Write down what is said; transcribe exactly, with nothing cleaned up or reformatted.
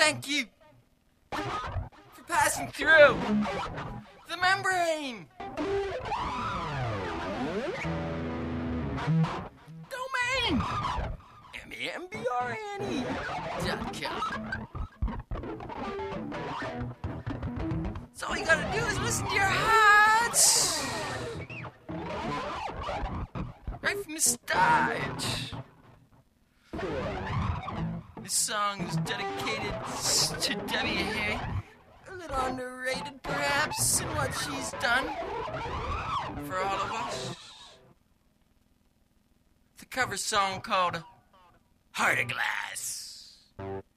thank you for passing through the membrane. Domain M A M B R A N E dot com. So all you gotta do is listen to your hearts right from the start. This song is dedicated to Debbie Harry. A little underrated, perhaps, in what she's done for all of us. The cover song called Heart of Glass.